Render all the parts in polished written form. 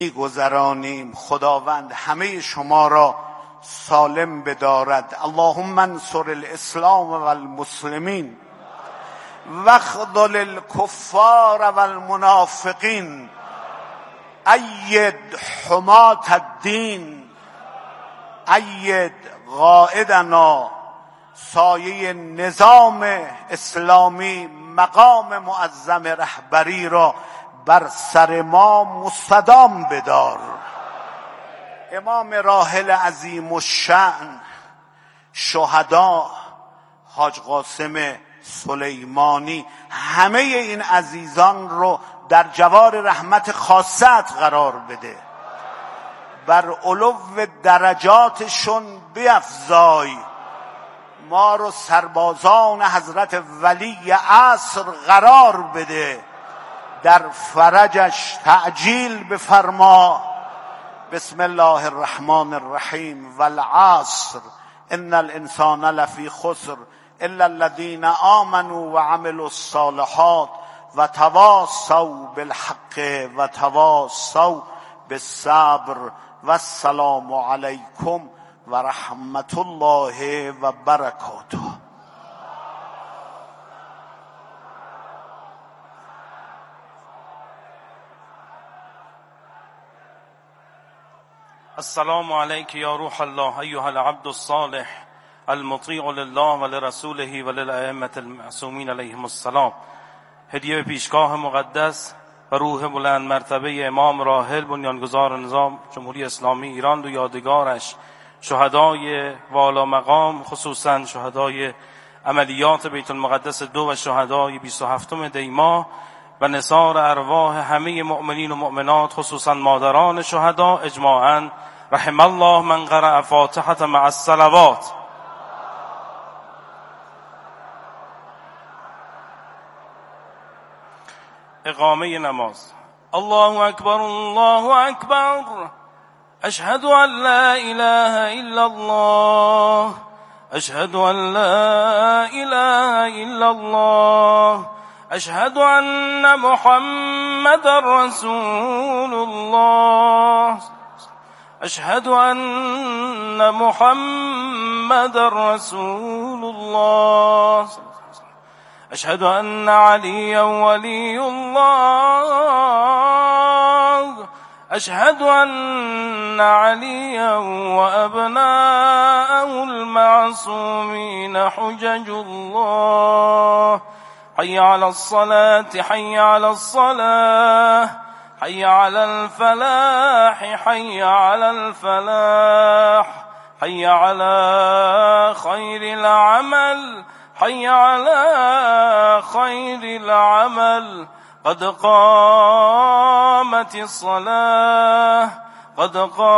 گذرانیم. خداوند همه شما را سالم بدارد. اللهم انصر الاسلام و المسلمین واخذل الکفار و المنافقین اید حماة الدین اید قائدنا. سایه نظام اسلامی مقام معظم رهبری را بر سر ما مستدام بدار. امام راحل عظیم الشأن، شهدا، حاج قاسم سلیمانی، همه این عزیزان رو در جوار رحمت خاصت قرار بده. بر علو درجاتشون بیفزای. ما رو سربازان حضرت ولی عصر قرار بده. در فرجش تعجیل بفرما. بسم الله الرحمن الرحیم. والعصر ان الانسان لفی خسر الا الذین آمنوا وعملوا الصالحات وتواصوا بالحق وتواصوا بالصبر والسلام علیکم و رحمت الله و برکاته. السلام علیک یا روح الله ایها العبد الصالح المطیع لله و لرسوله و للائمة المعصومین علیهم السلام. هدیه به پیشگاه مقدس و روح بلند مرتبه امام راحل بنیانگذار نظام جمهوری اسلامی ایران و یادگارش، شهدای والا مقام، خصوصا شهدای عملیات بیت المقدس 2 و شهدای 27 دی‌ماه و نثار ارواح همه مؤمنین و مؤمنات، خصوصا مادران شهدا اجماعاً. رحم الله من قرأ فاتحة مع الصلوات. اقامه نماز. الله اکبر الله اکبر. اشهد ان لا اله الا الله. اشهد ان لا اله الا الله. اشهد ان محمد رسول الله. اشهد ان محمد رسول الله. اشهد ان عليا ولي الله. اشهد ان عليا وابناءه المعصومين حجج الله. حي على الصلاة حي على الصلاة حي على الفلاح حي على الفلاح حي على خير العمل حي على خير العمل. قد قامت الصلاة قد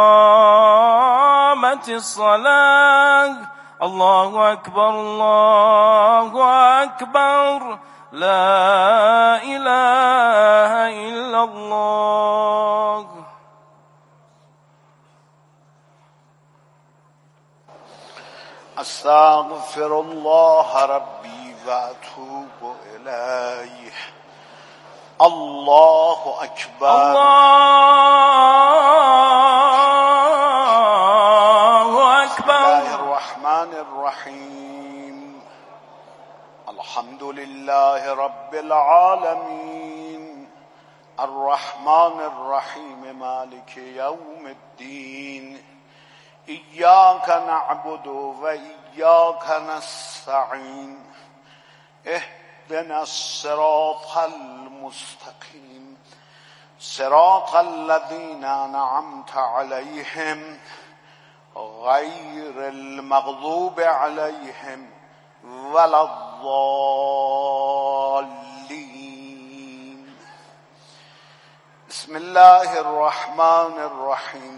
قامت الصلاة. الله أكبر الله أكبر. لا إله إلا الله. استغفر الله ربی و اتوب الیه. الله اکبر. الله اکبر. الله الرحمن الرحیم. الحمد لله رب العالمین الرحمن الرحیم مالک یوم الدین. ایاک نعبد و ایاک نستعین. اهدنا الصراط المستقیم صراط الذین انعمت علیهم غیر المغضوب علیهم ولا الضالین. بسم الله الرحمن الرحیم.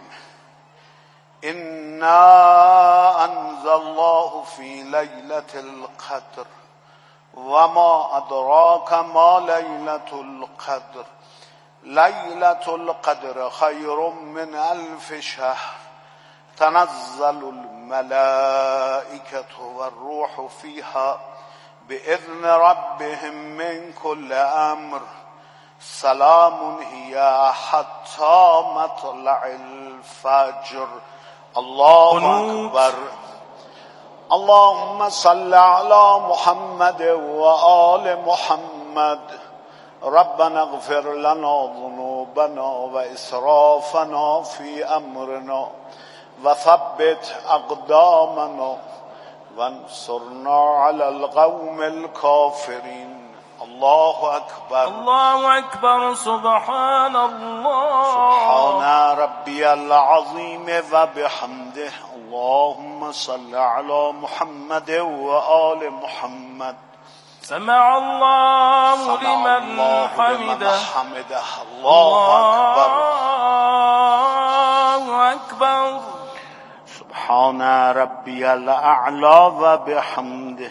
إنا أنزلناه في ليلة القدر وما أدراك ما ليلة القدر. ليلة القدر خير من 1000 شهر. تنزل الملائكة والروح فيها بإذن ربهم من كل أمر. سلام هي حتى مطلع الفجر. الله أكبر. اللهم صل على محمد وآل محمد. ربنا اغفر لنا ذنوبنا وإسرافنا في أمرنا وثبت أقدامنا وانصرنا على القوم الكافرين. الله أكبر. الله أكبر. سبحان الله. سبحان ربي العظيم وبحمده. اللهم صل على محمد وآل محمد. سمع الله لمن حمده. الله أكبر. الله أكبر. سبحان ربي الأعلى وبحمده.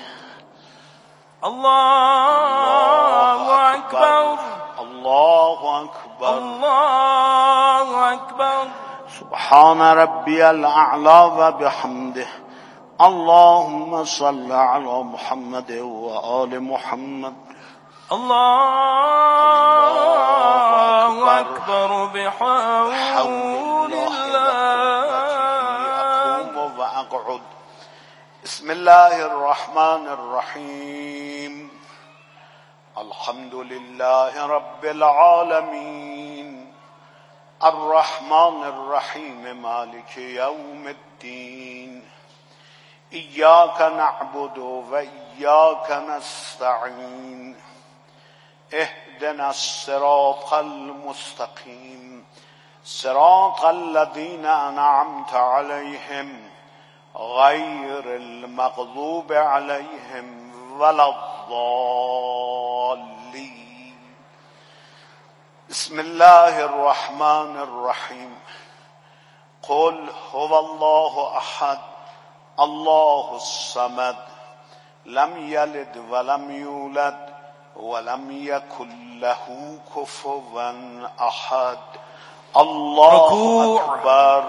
الله أكبر. الله أكبر. الله أكبر. سبحان ربي الأعلى وبحمده. اللهم صل على محمد وآل محمد. الله أكبر. بحول الله. أقوم وأقعد. بسم الله الرحمن الرحيم. الحمد لله رب العالمين الرحمن الرحيم مالك يوم الدين. إياك نعبد وإياك نستعين. اهدنا الصراط المستقيم صراط الذين أنعمت عليهم غير المغضوب عليهم ولا الضالين. بسم الله الرحمن الرحيم. قل هو الله أحد الله الصمد لم يلد ولم يولد ولم يكن له كفوا أحد. الله أكبر.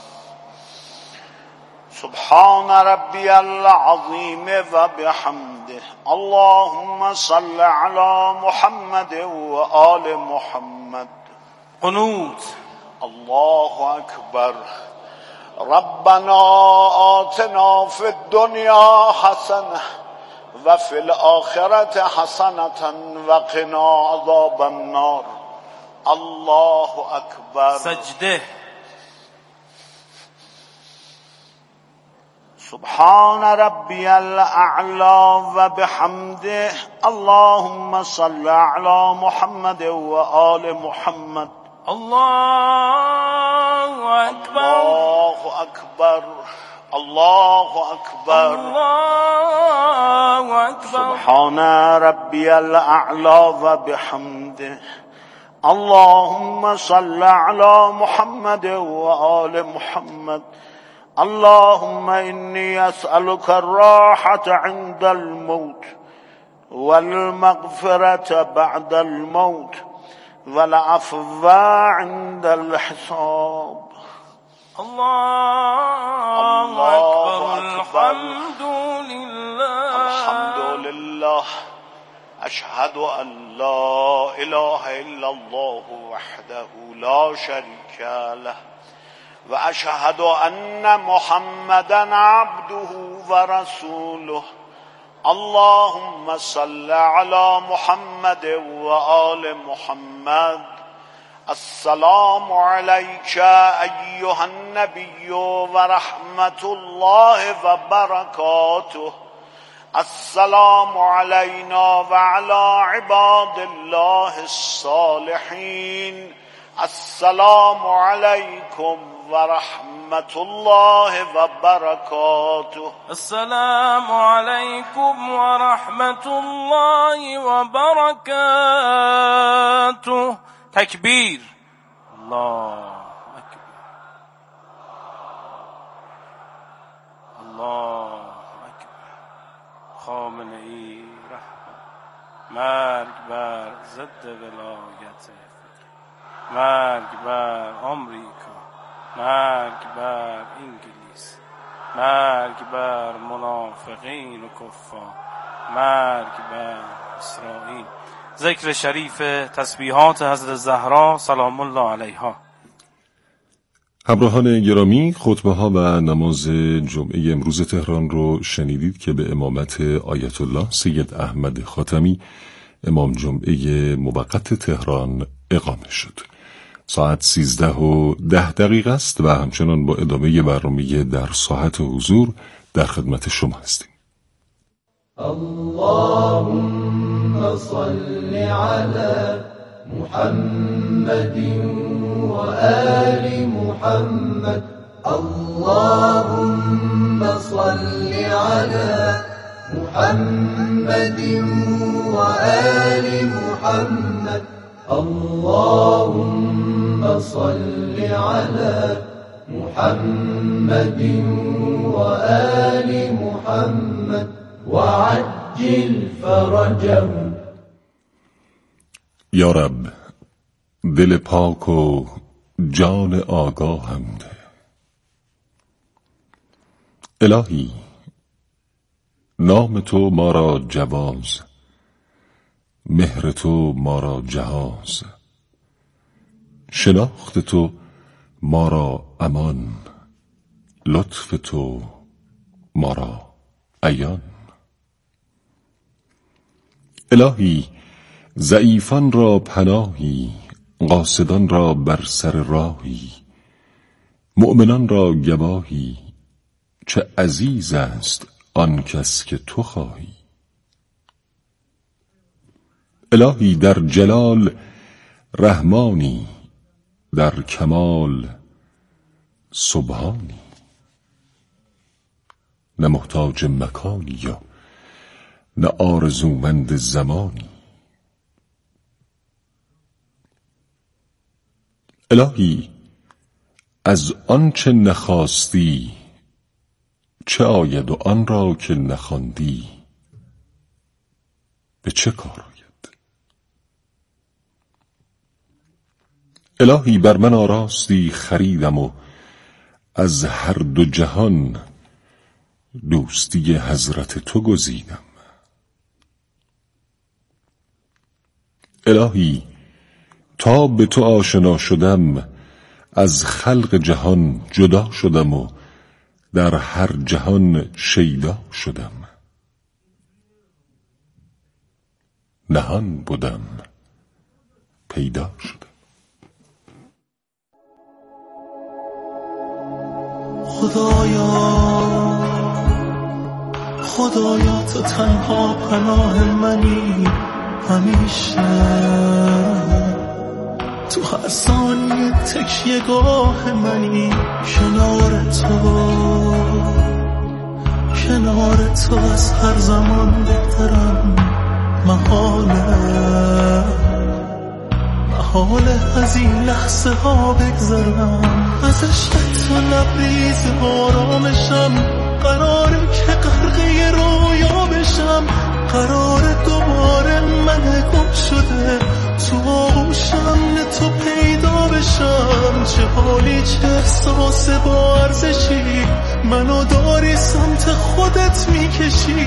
سبحان ربي العظيم وبحمده. اللهم صل على محمد وآل محمد. قنوت. الله أكبر. ربنا آتنا في الدنيا حسنة وفي الآخرة حسنة وقنا عذاب النار. الله أكبر. سجده. سبحان ربي الأعلى وبحمده. اللهم صل على محمد وآل محمد. الله أكبر. الله أكبر. الله أكبر. الله أكبر. سبحان ربي الأعلى وبحمده. اللهم صل على محمد وآل محمد. اللهم إني أسألك الراحة عند الموت والمغفرة بعد الموت والعفو عند الحساب. الله أكبر. الحمد لله. الحمد لله. أشهد أن لا إله إلا الله وحده لا شريك له وأشهد أن محمدا عبده ورسوله. اللهم صل على محمد وآل محمد. السلام عليك أيها النبي ورحمة الله وبركاته. السلام علينا وعلى عباد الله الصالحين. السلام عليكم ورحمة الله وبركاته. السلام عليكم ورحمة الله وبركاته. تكبير. الله أكبر. الله أكبر. خامنه‌ای رحمت. مرگ بر ضد ولایت، مرگ بر آمریکا، مرگ بر انگلیس، مرگ بر منافقین و کفار، مرگ بر اسرائیل. ذکر شریف تسبیحات حضرت زهرا سلام الله علیها. همراهان گرامی، خطبه ها و نماز جمعه امروز تهران رو شنیدید که به امامت آیت الله سید احمد خاتمی امام جمعه موقت تهران اقامه شد. ساعت 13:10 است و همچنان با ادامه برنامه در ساحت حضور در خدمت شما هستیم. اللهم صل على محمد و آل محمد. اللهم صل على محمد و آل محمد. اللهم صل على محمد و آل محمد وعجل فرجهم. یا رب، دل پاک و جان آگاهم ده. الهی، نام تو ما را جواز، مهر تو ما را جهاز، شناخت تو ما را امان، لطف تو ما را عیان. الهی، ضعیفان را پناهی، قاصدان را بر سر راهی، مؤمنان را گواهی، چه عزیز است آن کس که تو خواهی. الهی، در جلال رحمانی، در کمال سبحانی، نه محتاج مکانی یا نه آرزومند زمانی. الهی، از آنچه نخواستی چه آید و آن را که نخواندی به چه کار آید؟ الهی، بر من آراستی خریدم و از هر دو جهان دوستی حضرت تو گزیدم. الهی، تا به تو آشنا شدم از خلق جهان جدا شدم و در هر جهان شیدا شدم. نهان بودم پیدا شدم. خدایا تو تنها پناه منی، همیشه تو هر ثانیه تکیه گاه منی. کنار تو از هر زمان بهترم. محاله از این لحظه ها بگذرم. از عشق تو لبریز آرامشم، قراره که غرقه رویا بشم. قراره دوباره من گم شده تو آغوشم تو پیدا بشم. چه حالی، چه احساس با ارزشی، منو داری سمت خودت میکشی.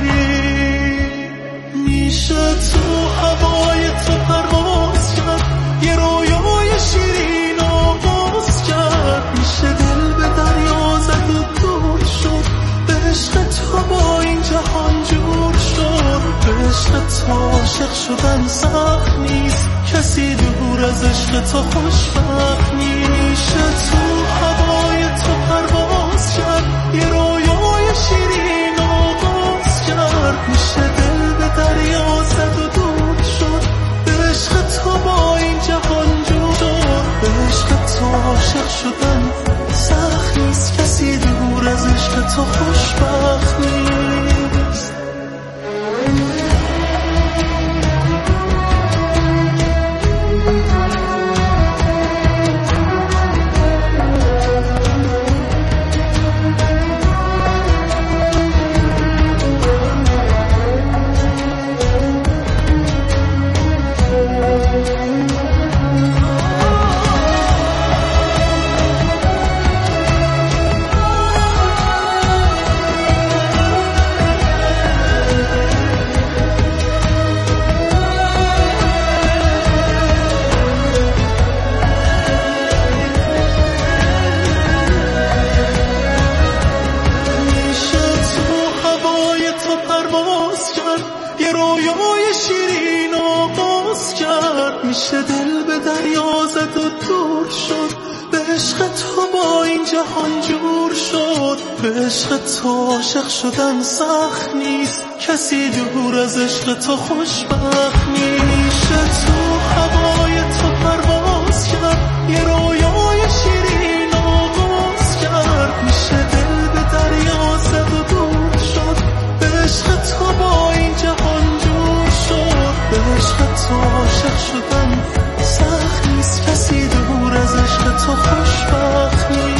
میشه تو هوای تو پرواز کرد، یه رویای شیرین آغاز کرد. میشه دل به دریا زد و دور شد، به عشق تو با این جهان جور شد. به عشق تو عاشق شدن سخت نیست، کسی دور از عشق تو خوشبخت نیست. میشه تو هوای تو پرواز کرد، یه رویای شیرین آغاز کرد. میشه دل به دریا زد و دور شد، به عشق تو با این جهان جور شد. به عشق تو عاشق شدن سخت نیست، کسی دور از عشق تو خوشبخت نیست. به عشق تو عاشق شدن سخت نیست، کسی دور از عشق تو خوشبخت میشه. تو هوای تو پرواز کرد، یه رویای شیرین آغاز کرد، میشه دل به دریا زد و دور شد، به عشق تو با این جهان جور شد. به عشق تو عاشق شدن سخت نیست، کسی دور از عشق تو خوشبخت نیست.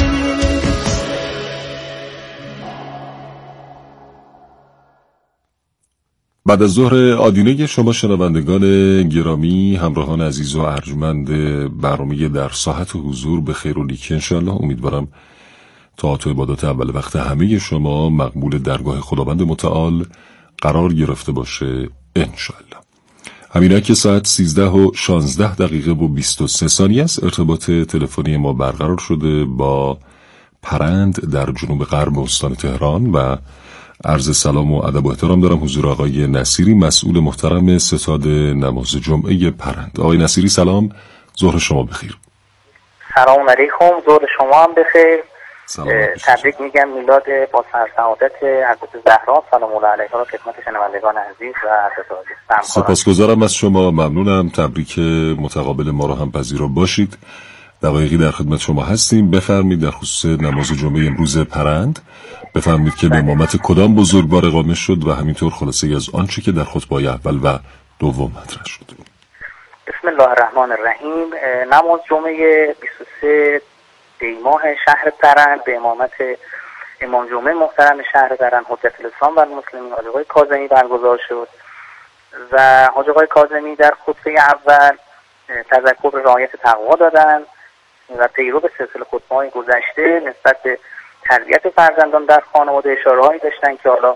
بعد از ظهر آدینه شما شنوندگان گرامی، همراهان عزیز و ارجمند برنامه در ساحت حضور به خیر و نیکی انشاءالله. امیدوارم طاعت و عبادات اول وقت همه شما مقبول درگاه خداوند متعال قرار گرفته باشه انشاءالله. همینه که ساعت 13:16 و 23 ثانیه است. ارتباط تلفنی ما برقرار شده با پرند در جنوب غرب استان تهران و عرض سلام و ادب و احترام دارم حضور آقای نصیری، مسئول محترم ستاد نماز جمعه پرند. آقای نصیری سلام، ظهر شما بخیر. سلام علیکم، ظهر شما هم بخیر. تبریک میگم میلاد با سعادت حضرت زهرا سلام الله علیها را خدمت شنوندگان عزیز و حضرت. سپاسگزارم از شما، ممنونم. تبریک متقابل ما را هم پذیرا باشید. دقایقی در خدمت شما هستیم. بفرمایید در خصوص نماز جمعه امروز پرند بفرمایید که به امامت کدام بزرگوار اقامه شد و همینطور خلاصه از آنچه که در خطبه اول و دوم مطرح شد. بسم الله الرحمن الرحیم. نماز جمعه 23 دیماه شهر پرند به امامت امام جمعه محترم شهر پرند حجت الاسلام و المسلمین حاج آقای کاظمی برگزار شد و حاج آقای کاظمی در خطبه اول تذکر به رعایت تقوا دادند و پیرو به سلسله خطبه‌های گذشته نسبت به تربیت فرزندان در خانواده اشاره‌هایی داشتن که حالا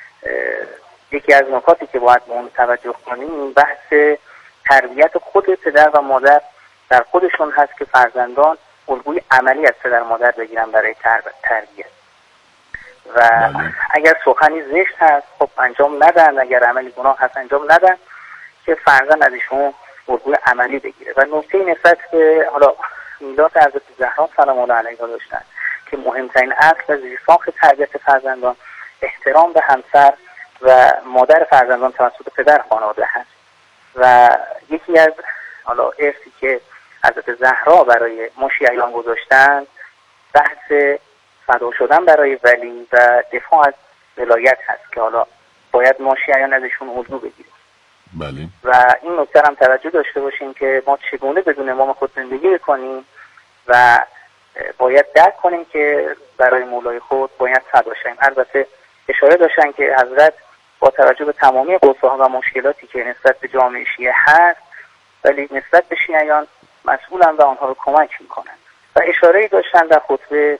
یکی از نکاتی که باید به اون توجه کنیم بحث تربیت خود پدر و مادر در خودشون هست که فرزندان الگوی عملی از پدر و مادر بگیرن برای تربیت و اگر سخنی زشت هست خب انجام ندن، اگر عملی گناه هست انجام ندن که فرزند ازشون الگوی عملی بگیره. و نکته نسبت به حالا میلاد حضرت زهرا سلام الله علیها داشتن که مهمترین اصل و زیرساخت تربیت فرزندان احترام به همسر و مادر فرزندان توسط پدر خانواده هست و یکی از حالا ارثی که حضرت زهرا برای ما شیعیان گذاشتن بحث فدا شدن برای ولی و دفاع از ولایت هست که حالا باید ما شیعیان ازشون الگو بگیریم. بله. و این نکته هم توجه داشته باشیم که ما چگونه بدون امام خود زندگی بکنیم و باید درک کنیم که برای مولای خود باید فدا شیم. البته اشاره داشتن که حضرت با توجه به تمامی قصه‌ها و مشکلاتی که نسبت به جامعه شیعه هست ولی نسبت به شیعیان مسئولن و آنها رو کمک میکنن و اشاره‌ای داشتن در خطبه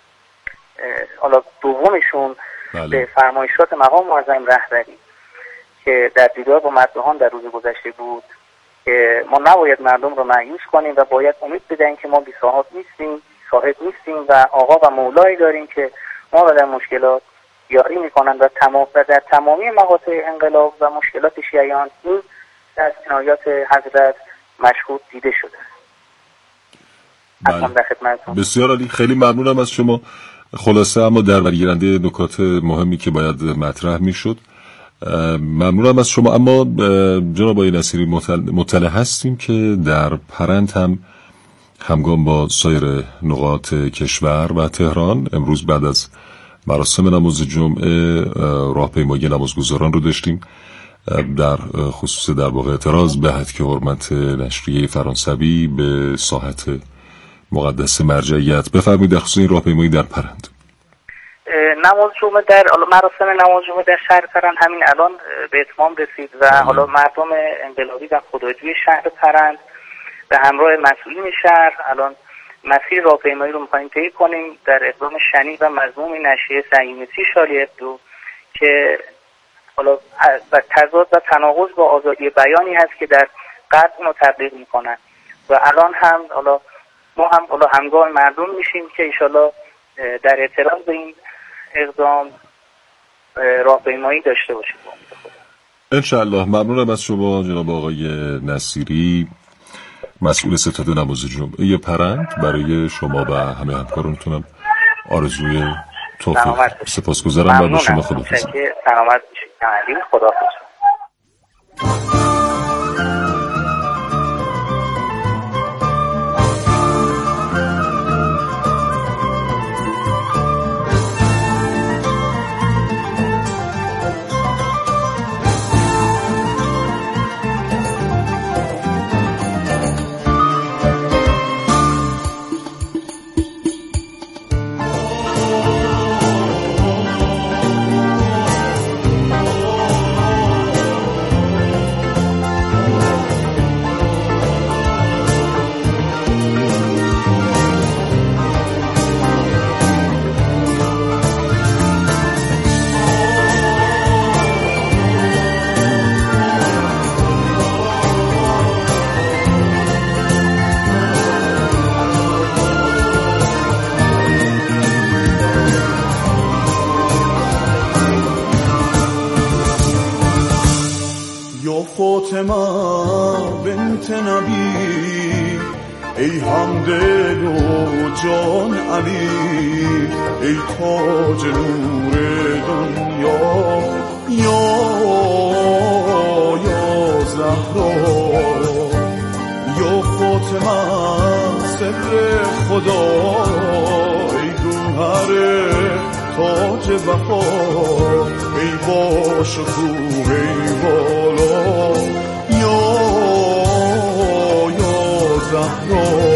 حالا دومشون به فرمایشات مقام معظم رهبری که در دیدار با مردمان در روز گذشته بود که ما نباید مردم رو مایوس کنیم و باید امید بدهیم که ما بی صاحب نیستیم و آقا و مولایی داریم که ما رو در مشکلات یاری میکنن و در تمامی مقاطع انقلاب و مشکلات شیعیان این از عنایات حضرت مشهود دیده شده. بله. بسیار عالی، خیلی ممنونم از شما. خلاصه اما در برگیرنده نکات مهمی که باید مطرح میشد ممنونم از شما. اما جناب آقای نصیری مطلع هستیم که در پرند هم همگام با سایر نقاط کشور و تهران امروز بعد از مراسم نماز جمعه راهپیمایی نمازگزاران رو داشتیم در خصوص در واقع اعتراض به حد که حرمت نشریه فرانسوی به ساحت مقدس مرجعیت. بفرمایید در خصوص این راهپیمایی در پرند. نماز جمعه مراسم نماز جمعه در شهر پرند همین الان به اتمام رسید و حالا مردم انقلابی و خداجوی شهر پرند به همراه مسئولین شهر الان مسیر راهپیمایی رو می‌خوایم طی کنیم در اقدام شنیع و مذموم نشریه صهیونیستی شارلی ابدو که حالا تضاد و تناقض با آزادی بیانی هست که در غرب اونو تبلیغ میکنن و الان هم حالا ما هم حالا همگام مردم میشیم که انشالله در اعتراض به این اقدام راهپیمایی داشته باشیم. انشالله. ممنونم از شما جناب آقای نصیری، مسئول ستاد نماز جمعه پرند. برای شما و همه همکارانتونم آرزوی توفیق. سپاسگزارم. بعد شما خداحافظ. سلامت باشید. خداحافظ. فاطمه بنت نبی، ای همدل و جان علی، ای تاج نور دنیا، یا زهرا، یا فاطمه سر خدا، ای گوهر تاج وفا، ای با شکوه ای بالا، یا زهرا.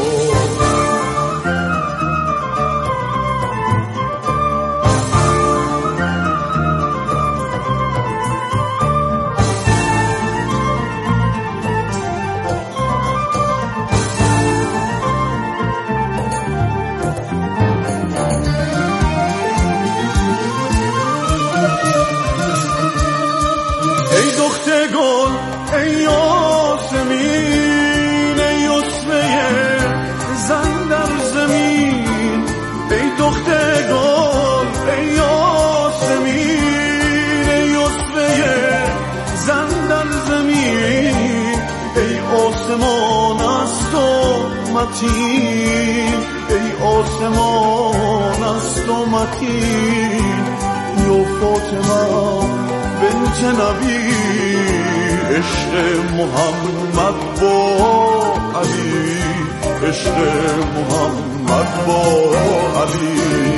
ای آسمان است و متین، یا فاطمه بنت نبی، عشق محمد با علی، عشق محمد با علی.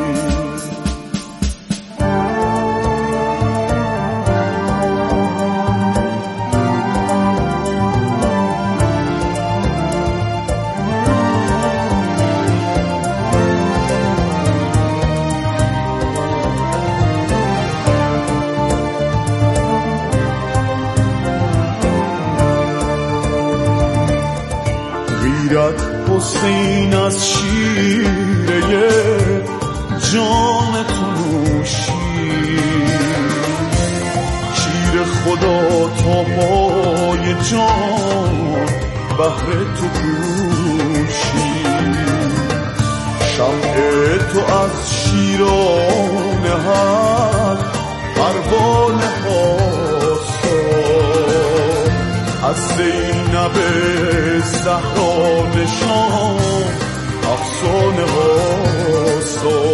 حسین از شیره جان تو نوشی، شیر خدا تا پای جان بهر تو کوشی، شمع تو از شیران حق پروانه از زینب زهرا نشان افسانه هاستا،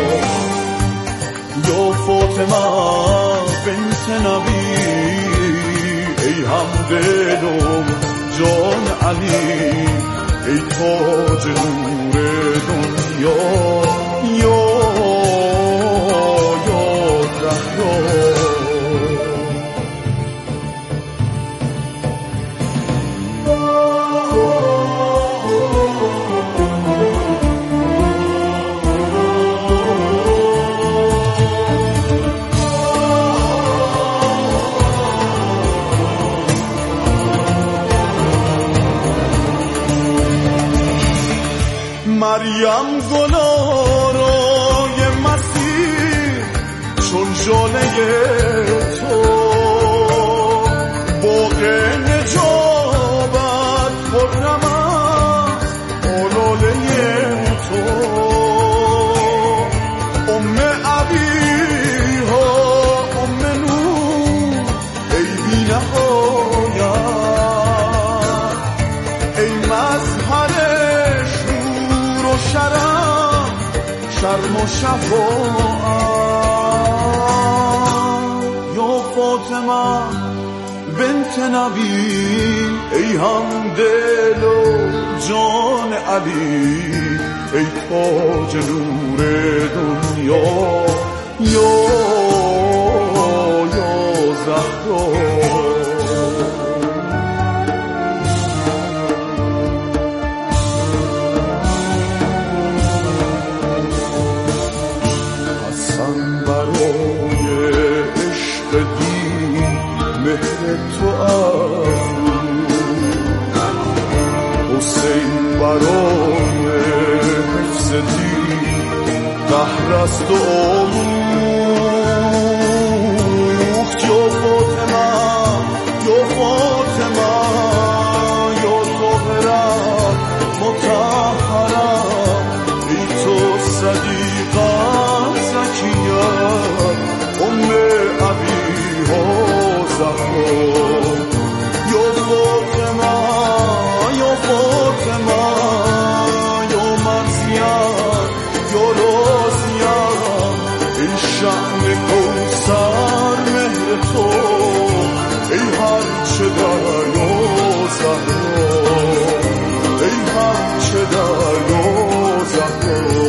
یا فاطمه بنت نبی، ای همدل و جان علی، ای تاج نور دنیا، یا زهرا. مریم گلارای مسیح چون ژاله تو، باغ نجابت خرم است آلاله تو، ام ابیها ام نور ای بی نهایت، ای مظهر شرم شرم و شفاعت. یا فاطمه بنت نبی ای هم دل و جان علی، ای تاج نور دنیا یا زهرا. حسن برای عشق دین مهر تو حسین برای حفظ دین قهر است و آموخت. یا فاطمه یا فاطمه یا طاهره مطهره، ای تو صدیقه زکیه ام ابیها زهرا. یا فاطمه یا فاطمه یا مرزیه یا رازیه، ای شأن کوثر مهر تو، ای هر چه دریا زهرا، ای هر چه دریا زهرا.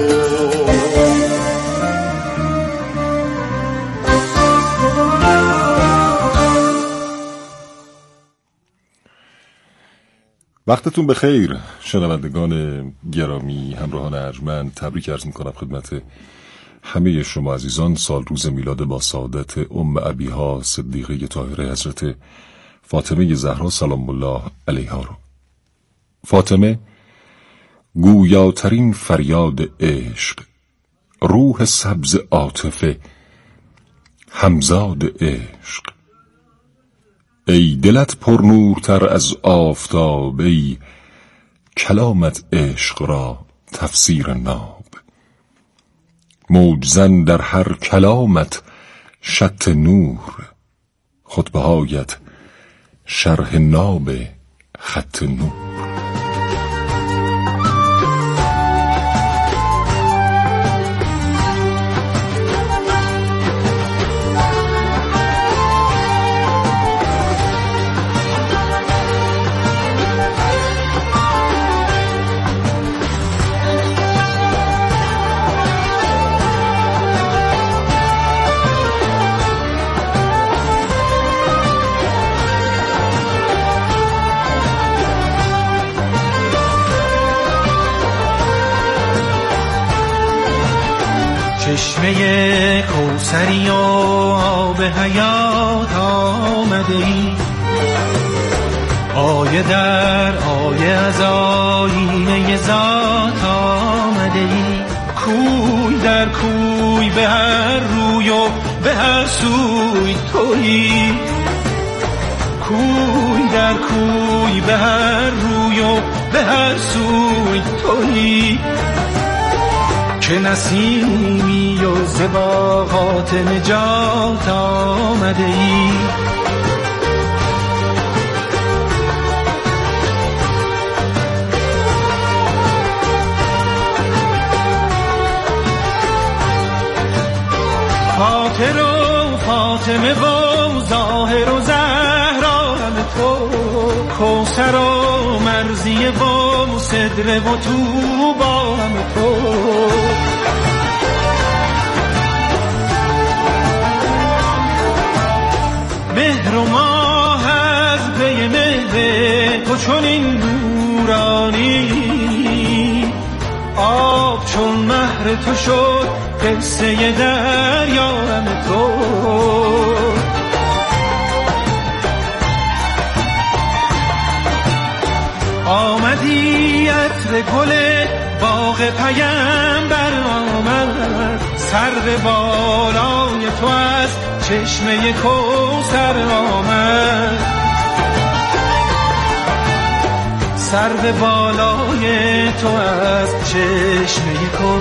وقتتون بخیر شنوندگان گرامی، همراهان ارجمند. تبریک عرض میکنم خدمت همه شما عزیزان سال روز میلاد با سعادت ام ابیها صدیقه طاهره حضرت فاطمه زهرا سلام الله علیها رو. فاطمه گویاترین فریاد عشق، روح سبز عاطفه، همزاد عشق. ای دلت پرنورتر از آفتاب، ای کلامت عشق را تفسیر ناب. موج زن در هر کلامت شط نور، خطبه‌هایت شرح ناب خط نور. چشمه کوثری و آب حیات آمده ای، آیه در آیه از آیینه ذات آمده ای. کوی در کوی به هر روی و به هر سوی تویی، کوی در کوی به هر روی و به هر سوی تویی. که نسیمی و زباغات نجات آمده ای، خاطر و فاطمه و ظاهر و زهرا همه تو، کوثر و مرزیه و صدر و طوبا همه تو. مهر و ماه از پی مهر تو چنین نورانی، آب چون مهر تو شد قصه دریا همه تو. آمدی عطر گل باغ پیمبر آمد، سر بالای تو از چشمه کوثر آمد، سر بالای تو از چشمه کوثر